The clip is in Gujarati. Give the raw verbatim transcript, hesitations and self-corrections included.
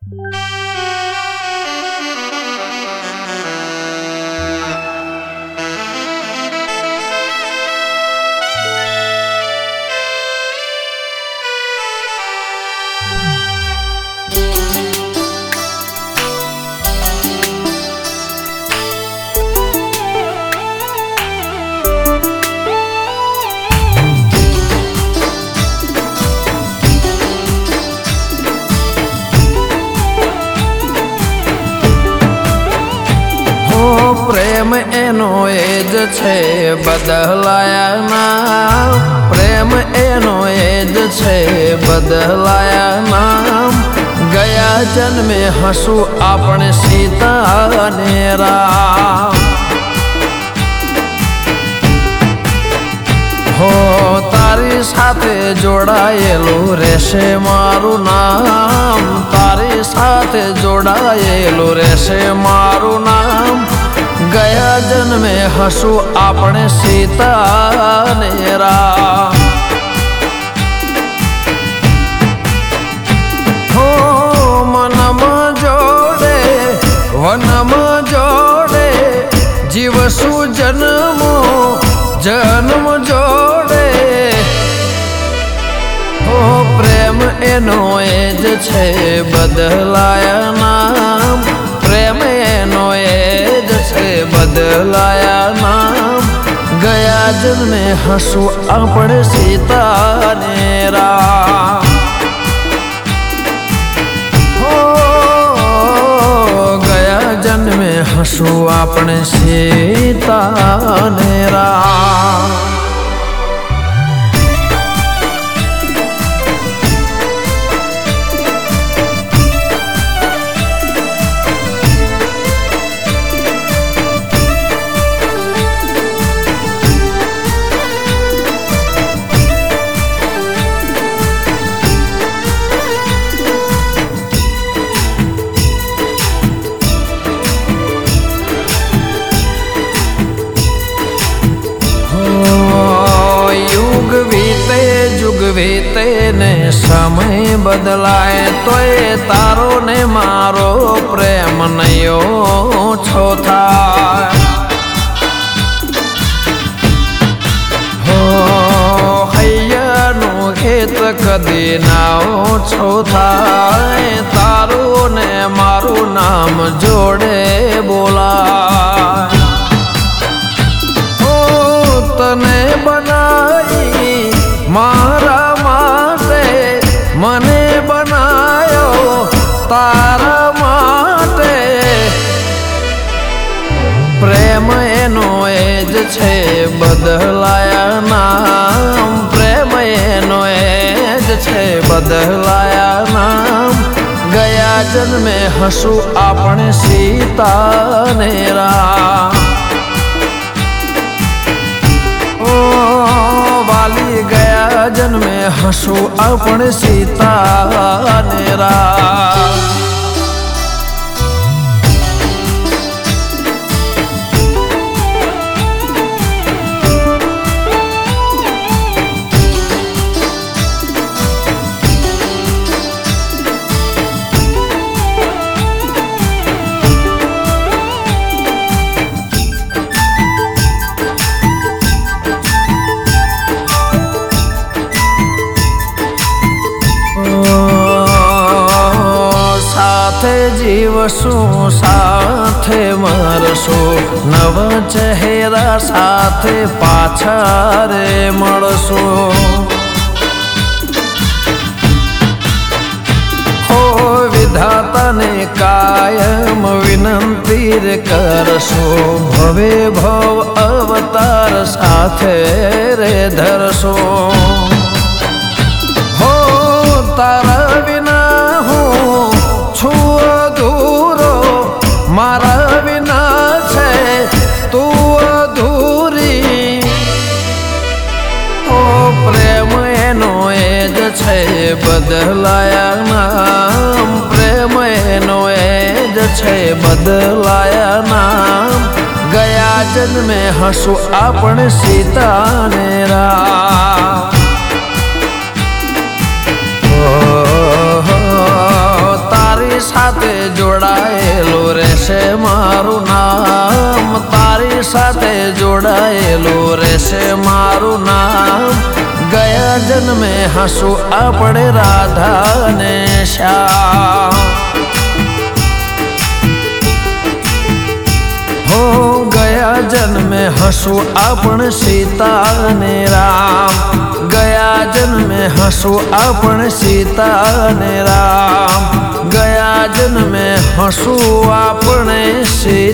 પ્રેમ એનો એ જ છે બદલાયા નામ, પ્રેમ એનો એ જ છે બદલાયા નામ. ગયા જન્મે હસું આપણે સીતા અને રામ. હો તારી સાથે જોડાયેલું રહેશે મારું નામ, તારી સાથે જોડાયેલું રહેશે મારું નામ. ગયા જન્મે હસું આપણે સીતા અને રામ. હો મનમાં જોડે વનમાં જોડે જીવશું જન્મો જન્મ જોડે. હો પ્રેમ એનો એ જ છે બદલાયા નામ, પ્રેમ એનો એ જ છે બદલાયા નામ. ગયા જન્મે હસું આપણે સીતા ને રામ. હો ગયા જન્મે હસું આપણે સીતા ને રામ. વીતે ને સમય બદલાય તોય તારો ને મારો પ્રેમ નયો છો થાય. હો હૈયાનું ખેત કદી ના ઓછો થાય, તારું ને મારું નામ જોડે બોલાય. હો તને બનાવી મારા માટે, મને બનાયો તારા માટે. પ્રેમ એનો એ જ છે બદલાયા નામ, પ્રેમ એનો એ જ છે બદલાયા નામ. ગયા જન્મે હસું આપણે સીતા ને રામ. વાલી ગયા જન્મે હસું આપણે સીતા ને રામ. જીવશું સાથે મરશું, નવા ચહેરા સાથે પાછા રે મળશું. હો વિધાતાને કાયમ વિનંતી રે કરશું, ભવે ભવ અવતાર સાથે રે ધરશું. હો તારા વિના હું છું અધૂરો, મારા વિના છે તું અધૂરી. ઓ પ્રેમ એનો એ જ છે બદલાયા નામ, પ્રેમ એનો એ જ છે બદલાયા નામ. ગયા જન્મે હસું આપણે સીતા ને રામ. તારી તારી સાથે જોડાયેલું રહેશે મારું નામ, તારી સાથે જોડાયેલું રહેશે મારું નામ। ગયા જન્મે હસું આપણે રાધા ને શ્યામ, હો ગયા જન્મે હસું આપણે સીતા ને રામ, ગયા જન્મે હસું આપણે સીતા ને રામ, ગયા જન્મે હસું આપણે સીતા